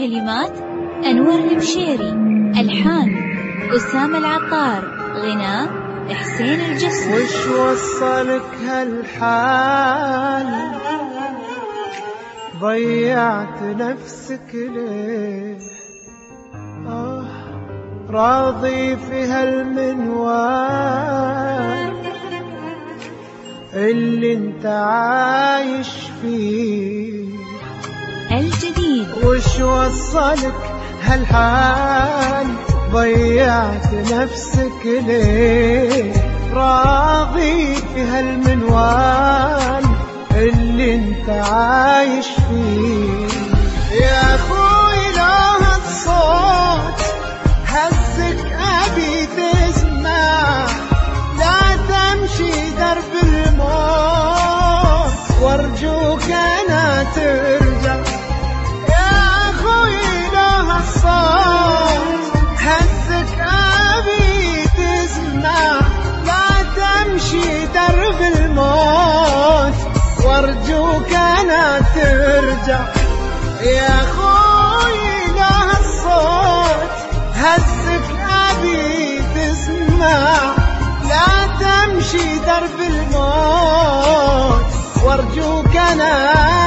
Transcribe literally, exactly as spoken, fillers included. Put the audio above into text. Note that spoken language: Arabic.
كلمات أنور المشيري، ألحان أسامة العطار، غناء حسين الجسمي. وش وصلك هالحال؟ ضيعت نفسك ليه؟ آه راضي في هالمنوال اللي انت عايش فيه الجديد. وش وصلك هالحال؟ ضيعت نفسك ليه؟ راضي في هالمنوال اللي انت عايش فيه. يا اخوي له الصوت هزك ابي تسمع، لا تمشي درب الموت وارجوك انا ترجع. يا اخوي له الصوت هزك ابي تسمع، لا تمشي درب الموت وارجوك انا ترجع. يا اخوي له الصوت هزك ابي تسمع، لا تمشي درب الموت وارجوك انا